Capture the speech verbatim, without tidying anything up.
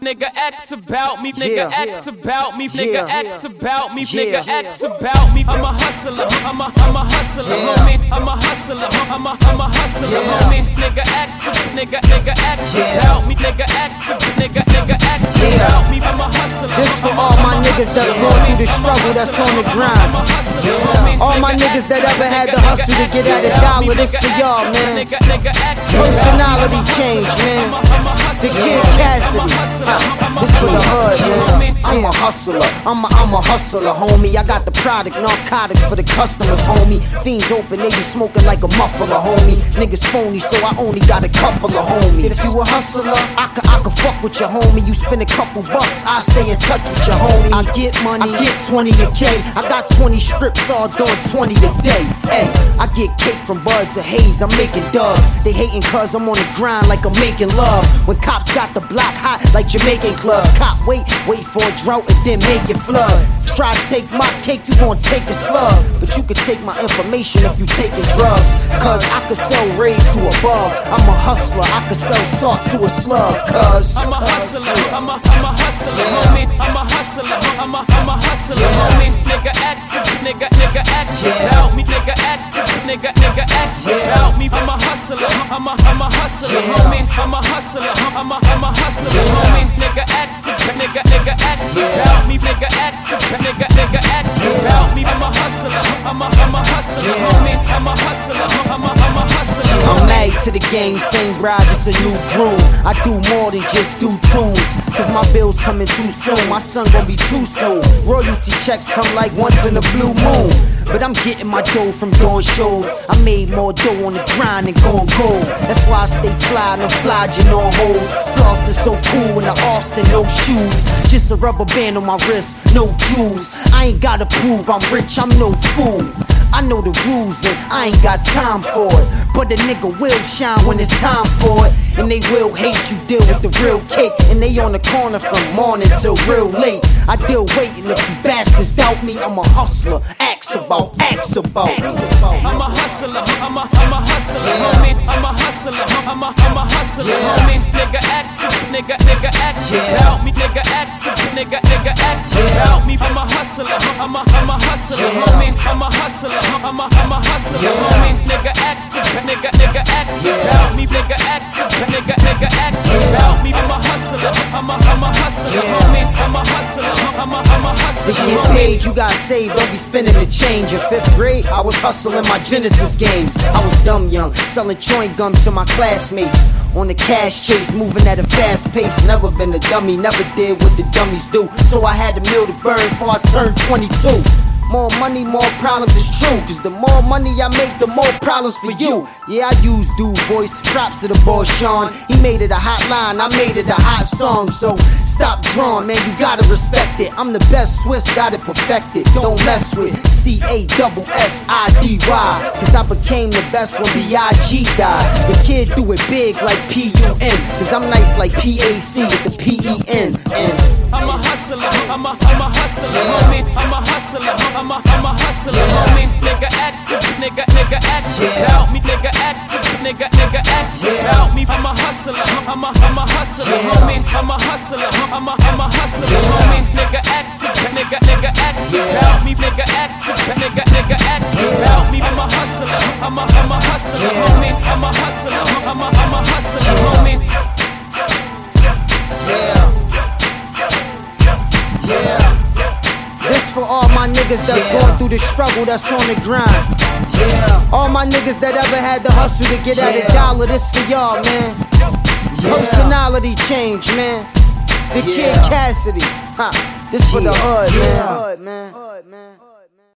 Nigga X about me, nigga Yeah. X about me, nigga Yeah. X about me, Yeah. nigga X about me. I'm a hustler, I'm a, I'm a hustler, Yeah. homie. I'm a hustler, I'm a, I'm a hustler, Yeah. homie. Nigga X, nigga, nigga X Yeah. about me, nigga X, nigga, nigga X Yeah. about me. I'm a hustler. This for all my niggas that's going through the struggle, that's on the grind. All my niggas that ever had to hustle to get at a dollar, this for y'all, man. Personality change, man. The Kid Cassidy, this for the hood, man. I'm a hustler, I'm a, I'm a hustler, homie. I got the product, narcotics for the customers, homie. Fiends open, they be smoking like a muffler, homie. Niggas phony, so I only got a couple of homies. If you a hustler, I could, I could fuck with your homie. You spend a couple bucks, I stay in touch with your homie. I get money, I get twenty a K. I got twenty strips, all doing twenty a day. Hey, I get cake from buds of haze, I'm making dubs. They hating cause I'm on the grind like I'm making love. When cops got the block hot like Jamaican clubs. Cop wait, wait for a drought and then make it flood. Try to take my cake, you gon' take a slug. But you could take my information if you taking drugs. Cause I could sell raid to a bug. I'm a hustler, I could sell salt to a slug. Cause I'm a hustler, I'm a, I'm a hustler, homie. I'm a hustler, I'm a, I'm a hustler, homie. Nigga X, nigga, nigga X about me, nigga X, nigga, nigga X about me. I'm a hustler, I'm a, I'm a hustler, homie. I'm a hustler, I'm a, I'm a hustler, homie. Nigga X, nigga, nigga X about me, nigga X, nigga, nigga X about me. I'm a hustler, I'm a, I'm a hustler, homie. I'm a hustler, I'm a, I'm a hustler. I'm married to the game, same bride, just a new groom. I do more than just do tunes, cause my bills coming too soon. My son gon' be too soon. Royalty checks come like once in a blue moon. But I'm getting my dough from doing shows. I made more dough on the grind than gon' gold. That's why I stay fly, no flogging on hoes. Floss is so cool in the Austin, no shoes. Just a rubber band on my wrist, no jewels. I ain't gotta prove I'm rich, I'm no fool. I know the rules and I ain't got time for it. But the nigga will shine when it's time for it. And they will hate you, deal with the real cake. And they on the corner from morning till real late. I deal waiting if you bastards doubt me. I'm a hustler, ask about, ask about. I'm a hustler, I'm a, I'm a hustler, homie. I'm a hustler, I'm a, I'm a hustler, homie. Nigga X, nigga, nigga X about me, nigga X, nigga, nigga X about me. I'm a hustler, I'm a, I'm a hustler, homie. I'm a hustler, I'm a, I'm a hustler, homie. Nigga X, nigga, nigga X about me, nigga X, nigga, nigga X about me. I'm a hustler, I'm a, I'm a hustler, homie. I'm a hustler, I'm a, I'm a hustler. To get paid, you got saved, don't be spending the change. In fifth grade, I was hustling my Genesis games. I was dumb young, selling chewing gum to my classmates. On the cash chase, moving at a fast pace. Never been a dummy, never did what the dummies do. So I had to mill the bird before I turned twenty-two. More money, more problems, is true. Cause the more money I make, the more problems for you. Yeah, I use dude voice, props to the boy Sean. He made it a hot line, I made it a hot song. So stop drawing, man, you gotta respect it. I'm the best Swiss, got it perfected. Don't mess with C A S S I D Y. Cause I became the best when B I G died. The kid do it big like P U N. Cause I'm nice like P A C with the P E N. And I'm a hustler, I'm a, I'm a hustler, homie. I'm a hustler, I'm a, I'm a hustler, homie. Nigga X, nigga, nigga X about me, nigga X, nigga, nigga X about me. I'm a hustler, I'm a, I'm a hustler, homie. I'm a hustler, I'm a, I'm a hustler, homie. Nigga X, nigga, nigga X about me, nigga X, nigga, nigga X about me. I'm a hustler, I'm a, I'm a hustler, homie. I'm a hustler, I'm a, I'm a hustler, homie. yeah. Yeah. This for all my niggas that's yeah. going through the struggle, that's on the grind. Yeah. All my niggas that ever had to hustle to get yeah. at a dollar, this for y'all, man. Yeah. Personality change, man. The yeah. Kid Cassidy, huh? This for yeah. the hood, man. Hood, man. Hood, man.